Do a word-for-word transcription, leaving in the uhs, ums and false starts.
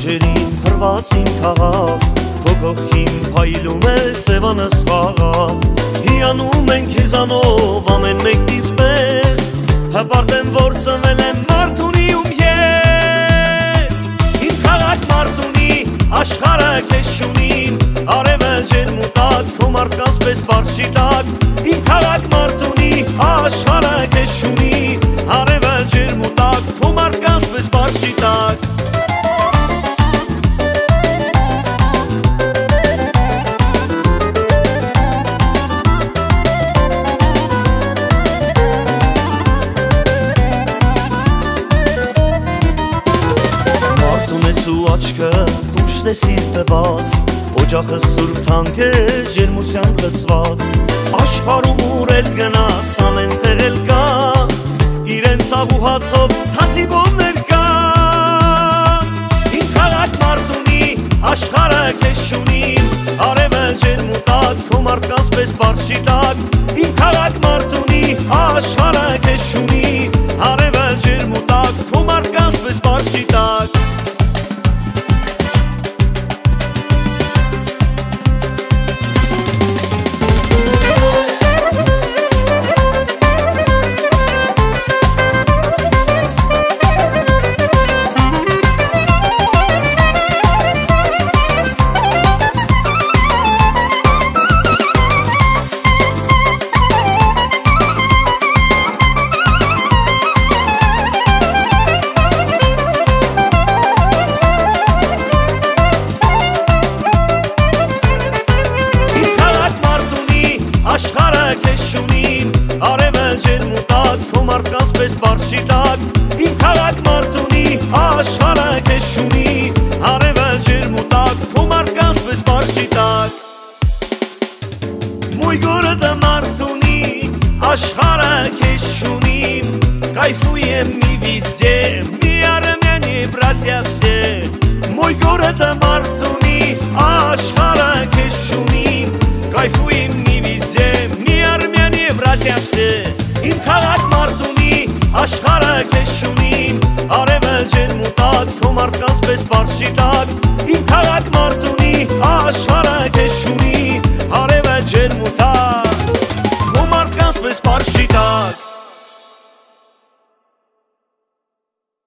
Ջրին փրված իմ քաղաք, քո կողքին փայլում է սևանս խաղաղ։ Հիանում ենք քեզանով ամեն մեկից պես, հպարտ եմ որ ծնվել եմ Մարդունիում ես։ Իմ քաղաք Մարդունի, աշխարհը քեզ շունին, արևը ջերմուտակ, քո մարդկանց պես բարձրի տակ։ Իմ քաղաք Մարդունի, աշխարհը քեզ շունի, արևը ջերմուտակ, քո մարդկանց պես բարձրի տակ։ Աչքը դուշտ է սիրտը բաց, օջախը սուրբ թանկ է ջերմությամբ լցված։ Աշխարհում ուր էլ գնաս ամեն տեղ էլ կա, իրենց աղուհացով հասիբովներ կա։ Իմ քաղաք Մարդունի, աշխարհը քեզ շունին, արևը ջերմուտակ, քո մարդկանց պես բարձրի տակ։ Իմ քաղաք Մարդունի, աշխարհը քեզ շունի, արևը ջերմուտակ, քո մարդկանց պես բարձրի տակ։ Աշխարհը քեզ շունին, արևը ջերմուտակ, քո մարդկանց պես բարձրի տակ։ Իմ քաղաք Մարդունի, աշխարհը քեզ շունի, արևը ջերմուտակ, քո մարդկանց պես բարձրի տակ։ Мой город Մարդունի, աշխարհը քեզ շունին, кайфуем мы везде, мы армяне, братья все. Мой город Մարդունի, աշխարհը քեզ շունին, кайфуем мы везде, мы армяне, братья все. Իմ քաղաք Մարդունի, աշխարհը քեզ շունին, արևը ջերմուտակ, քո մարդկանց պես բարձրի տակ։